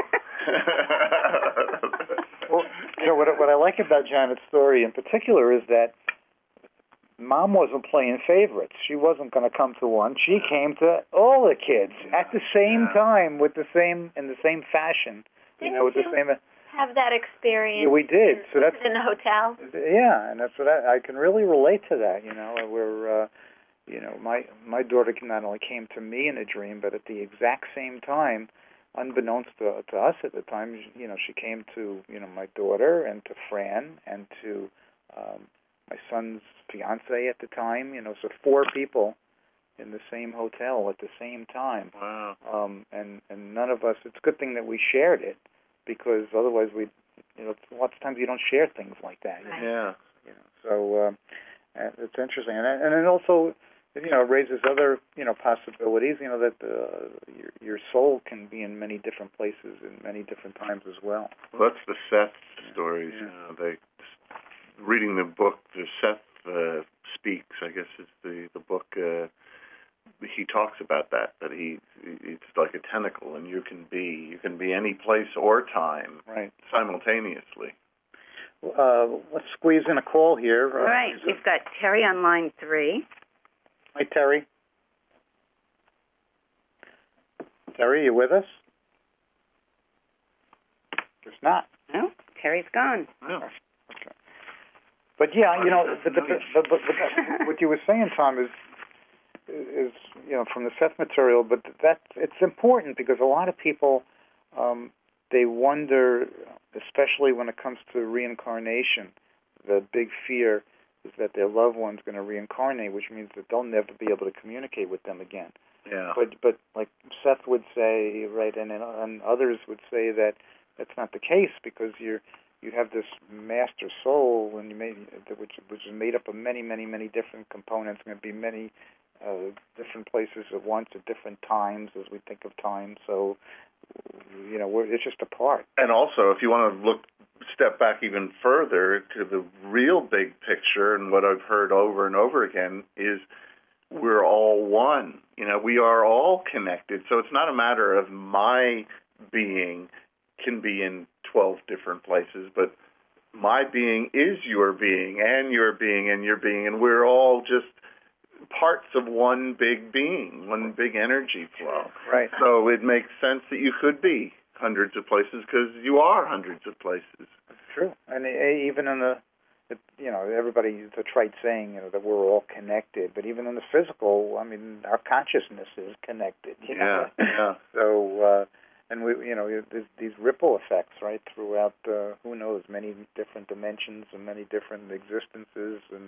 [SPEAKER 3] Well, what I like about Janet's story in particular is that Mom wasn't playing favorites. She wasn't going to come to one. She came to all the kids at the same time in the same fashion.
[SPEAKER 6] Didn't
[SPEAKER 3] with the same.
[SPEAKER 6] Have that experience?
[SPEAKER 3] Yeah, we did. So that's
[SPEAKER 6] in a hotel.
[SPEAKER 3] Yeah, and that's what I can really relate to that. Where my daughter not only came to me in a dream, but at the exact same time, unbeknownst to us at the time, she came to my daughter and to Fran and to my son's fiance at the time. So 4 people in the same hotel at the same time.
[SPEAKER 4] Wow.
[SPEAKER 3] And none of us. It's a good thing that we shared it, because otherwise lots of times you don't share things like that.
[SPEAKER 4] Yeah.
[SPEAKER 3] So it's interesting, and it also raises other possibilities. That your soul can be in many different places in many different times as well.
[SPEAKER 4] Well, that's the Seth stories. Yeah. Reading the book, the Seth Speaks, I guess is the book. He talks about that it's like a tentacle, and you can be any place or time,
[SPEAKER 3] right,
[SPEAKER 4] simultaneously.
[SPEAKER 3] Let's squeeze in a call here.
[SPEAKER 5] All right, we've got Terry on line 3.
[SPEAKER 3] Hi, Terry. Terry, you with us? It's not.
[SPEAKER 5] Terry's gone.
[SPEAKER 4] Yeah.
[SPEAKER 3] Okay. But yeah, but what you were saying, Tom, is from the Seth material. But it's important because a lot of people they wonder, especially when it comes to reincarnation. The big fear is that their loved one's going to reincarnate, which means that they'll never be able to communicate with them again.
[SPEAKER 4] Yeah.
[SPEAKER 3] But like Seth would say, right, and others would say that that's not the case because you have this master soul, and which is made up of many, many, many different components. Going to be many different places at once at different times as we think of time. So it's just a part.
[SPEAKER 4] And also, if you want to step back even further to the real big picture, and what I've heard over and over again is we're all one. We are all connected. So it's not a matter of my being can be in 12 different places, but my being is your being, and your being, and your being, and we're all just parts of one big being, one big energy flow.
[SPEAKER 3] Right.
[SPEAKER 4] So it makes sense that you could be hundreds of places because you are hundreds of places.
[SPEAKER 3] That's true. And even in everybody, it's a trite saying, that we're all connected. But even in the physical, our consciousness is connected.
[SPEAKER 4] Yeah.
[SPEAKER 3] So, and there's these ripple effects, right, throughout, who knows, many different dimensions and many different existences, and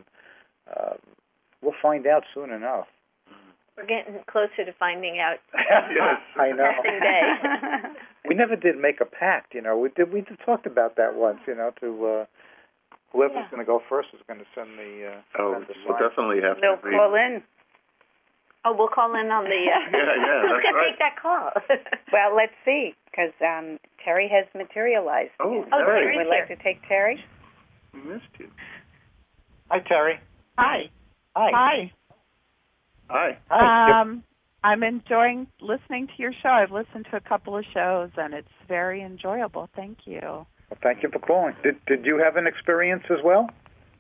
[SPEAKER 3] we'll find out soon enough.
[SPEAKER 6] We're getting closer to finding out.
[SPEAKER 3] Yes, I know.
[SPEAKER 6] Passing day.
[SPEAKER 3] We never did make a pact, We talked about that once, to whoever's going to go first is going to send the.
[SPEAKER 4] We'll definitely have
[SPEAKER 5] They'll
[SPEAKER 4] to.
[SPEAKER 5] call in.
[SPEAKER 6] Oh, we'll call in on the.
[SPEAKER 4] Yeah,
[SPEAKER 6] who's
[SPEAKER 4] that's
[SPEAKER 6] going to
[SPEAKER 4] right.
[SPEAKER 6] take that call?
[SPEAKER 5] Well, let's see, because Terry has materialized.
[SPEAKER 4] Oh,
[SPEAKER 6] Terry.
[SPEAKER 5] Would like to take Terry?
[SPEAKER 4] We missed you.
[SPEAKER 3] Hi, Terry.
[SPEAKER 15] Hi.
[SPEAKER 3] Hi.
[SPEAKER 15] Hi.
[SPEAKER 3] Hi.
[SPEAKER 15] I'm enjoying listening to your show. I've listened to a couple of shows, and it's very enjoyable. Thank you.
[SPEAKER 3] Well, thank you for calling. Did you have an experience as well?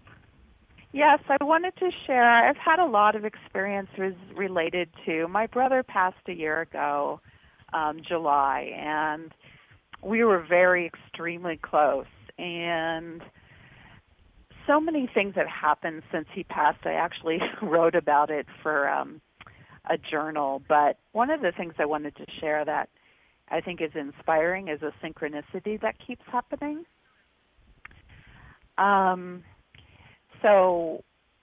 [SPEAKER 15] Yes, I wanted to share. I've had a lot of experiences related to my brother passed a year ago, July, and we were extremely close. And so many things have happened since he passed. I actually wrote about it for a journal. But one of the things I wanted to share that I think is inspiring is a synchronicity that keeps happening. So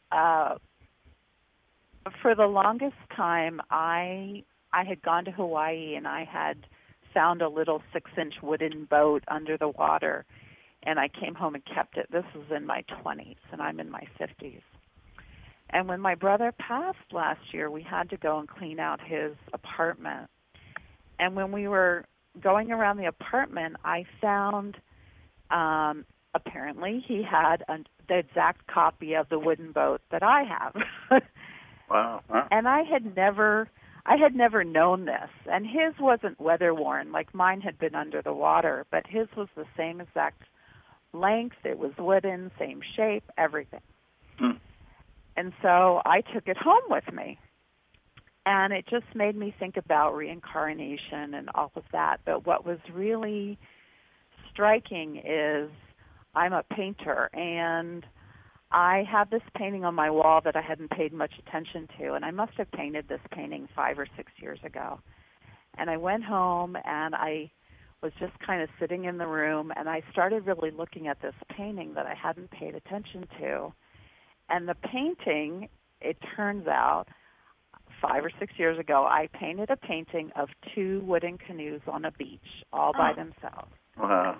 [SPEAKER 15] for the longest time, I had gone to Hawaii and I had found a little 6-inch wooden boat under the water, and I came home and kept it. This was in my 20s, and I'm in my 50s. And when my brother passed last year, we had to go and clean out his apartment. And when we were going around the apartment, I found apparently he had the exact copy of the wooden boat that I have.
[SPEAKER 4] Wow. Huh?
[SPEAKER 15] And I had never known this. And his wasn't weather worn, like mine had been under the water, but his was the same exact length. It was wooden, same shape, everything. And so I took it home with me. And it just made me think about reincarnation and all of that. But what was really striking is I'm a painter, and I have this painting on my wall that I hadn't paid much attention to, and I must have painted this painting 5 or 6 years ago. And I went home, and I was just kind of sitting in the room, and I started really looking at this painting that I hadn't paid attention to. And the painting, it turns out, 5 or 6 years ago, I painted a painting of 2 wooden canoes on a beach, all by themselves.
[SPEAKER 4] Wow.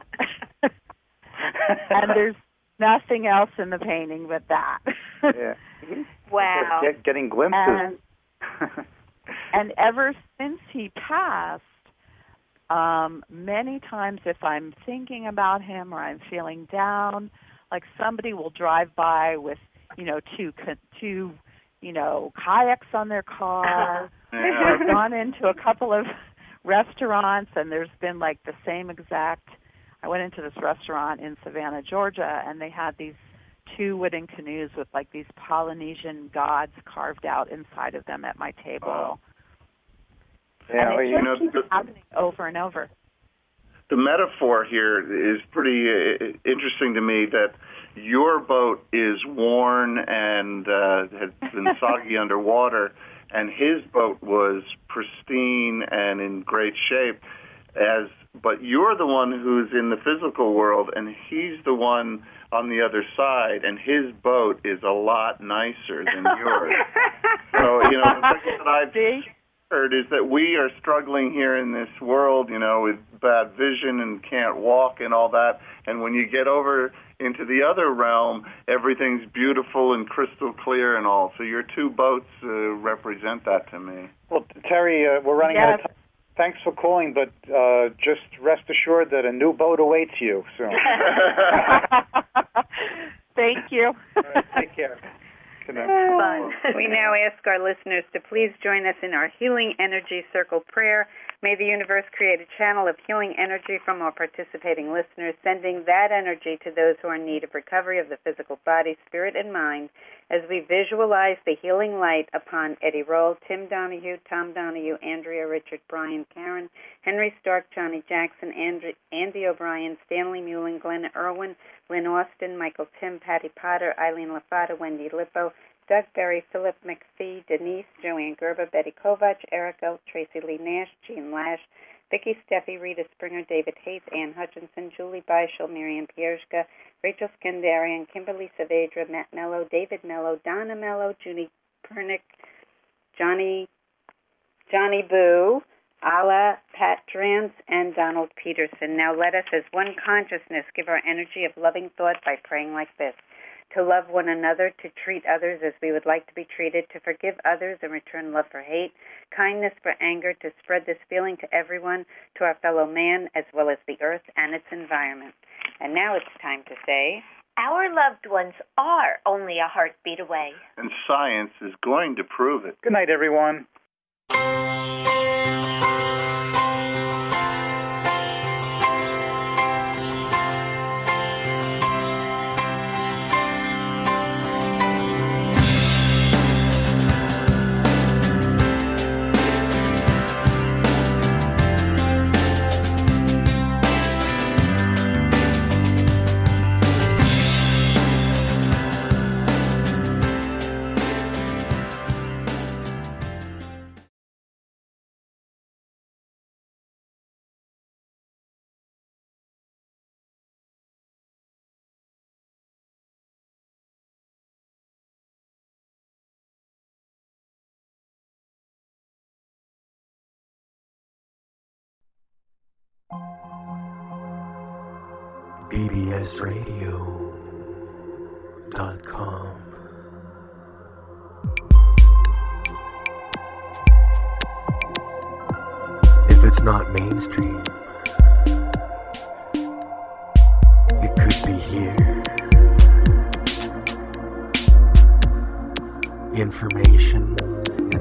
[SPEAKER 15] And there's nothing else in the painting but that.
[SPEAKER 3] Yeah.
[SPEAKER 6] Wow.
[SPEAKER 3] Getting glimpses.
[SPEAKER 15] And ever since he passed, many times if I'm thinking about him or I'm feeling down, like somebody will drive by with, two kayaks on their car.
[SPEAKER 4] Yeah.
[SPEAKER 15] I've gone into a couple of restaurants, and there's been like the same exact. I went into this restaurant in Savannah, Georgia, and they had these 2 wooden canoes with like these Polynesian gods carved out inside of them at my table.
[SPEAKER 3] Yeah,
[SPEAKER 15] and it just keeps happening over and over.
[SPEAKER 4] the metaphor here is pretty interesting to me, that your boat is worn and has been soggy underwater, and his boat was pristine and in great shape. But you're the one who's in the physical world, and he's the one on the other side, and his boat is a lot nicer than yours. So, the thing that I've heard is that we are struggling here in this world, with bad vision and can't walk and all that. And when you get over into the other realm, everything's beautiful and crystal clear and all. So your two boats represent that to me.
[SPEAKER 3] Well, Terry, we're running out of time. Thanks for calling, but just rest assured that a new boat awaits you soon.
[SPEAKER 15] Thank you.
[SPEAKER 3] All right, take care.
[SPEAKER 5] Fun. We now ask our listeners to please join us in our Healing Energy Circle prayer. May the universe create a channel of healing energy from our participating listeners, sending that energy to those who are in need of recovery of the physical body, spirit, and mind, as we visualize the healing light upon Eddie Roll, Tim Donahue, Tom Donahue, Andrea, Richard, Brian, Karen, Henry Stark, Johnny Jackson, Andy O'Brien, Stanley Mullen, Glenn Irwin, Lynn Austin, Michael Tim, Patty Potter, Eileen LaFata, Wendy Lippo, Doug Berry, Philip McPhee, Denise, Joanne Gerber, Betty Kovach, Erica, Tracy Lee Nash, Jean Lash, Vicki Steffi, Rita Springer, David Haith, Ann Hutchinson, Julie Beischel, Miriam Pierzka, Rachel Skandarian, Kimberly Saavedra, Matt Mello, David Mello, Donna Mello, Junie Pernick, Johnny Boo, Ala, Pat Drance, and Donald Peterson. Now let us, as one consciousness, give our energy of loving thought by praying like this: to love one another, to treat others as we would like to be treated, to forgive others and return love for hate, kindness for anger, to spread this feeling to everyone, to our fellow man, as well as the earth and its environment. And now it's time to say,
[SPEAKER 6] our loved ones are only a heartbeat away.
[SPEAKER 4] And science is going to prove it.
[SPEAKER 3] Good night, everyone.
[SPEAKER 2] bbsradio.com. If it's not mainstream, it could be here. Information,